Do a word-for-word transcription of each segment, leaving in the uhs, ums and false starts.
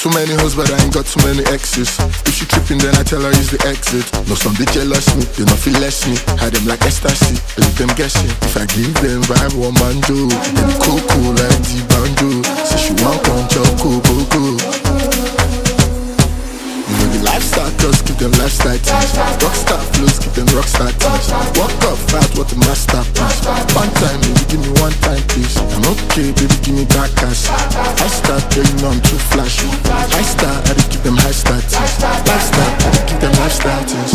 Too many hoes, but I ain't got too many exes. If she tripping, then I tell her it's the exit. No, some they jealous me, they not feel less me. Had them like ecstasy, leave them guessing. If I give them vibe, one man do. Then cool, cool like the banjo. Say she want come chop, cool, cool, cool. You know the lifestyle girls give them lifestyle things. Rockstar flows give them rockstar things. Walk up fast, what the masterpiece. One time, baby, give me one time, please. I'm okay, baby, give me that cash. I start, girl, you know I'm too flashy. I start, I dey give them high star things. Lifestyle, I dey give them lifestyle things.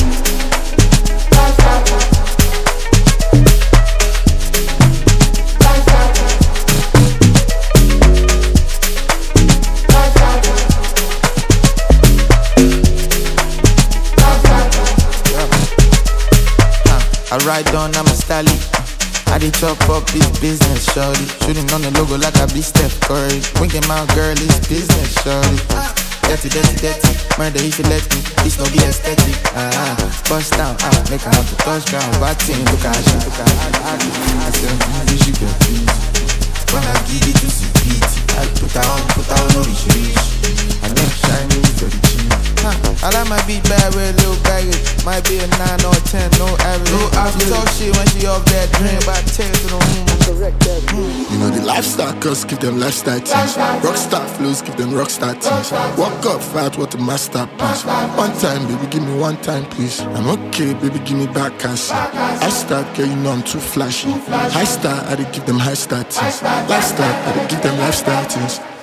I ride on, I'm a stally. I dey chop up this business, shorty. Shooting on the logo like I be Steph Curry. Winking my girl, it's business, shorty. Dirty, dirty, dirty. Murder if you let me. This no be aesthetic. Ah, bust down, ah, make her have to touch ground. Bad thing, look at she, look at I said, easy, she get easy. When I give it to see pity, I put her on, put her on, no rich, rich. I know shiny, very cheap. I like my beat bad with a little baggage. Might be a nine or a ten, no average. No average. She talk shit when she off that dream, but I tell you to the room, I correct that room. You know the lifestyle girls give them lifestyle things. Rockstar flows give them rockstar things. Walk up fast, what a masterpiece. One time, baby, give me one time, please. I'm okay, baby, give me back cash. I start, girl, you know I'm too flashy. High star, I dey give them high star things. Lifestyle, I dey give them lifestyle things.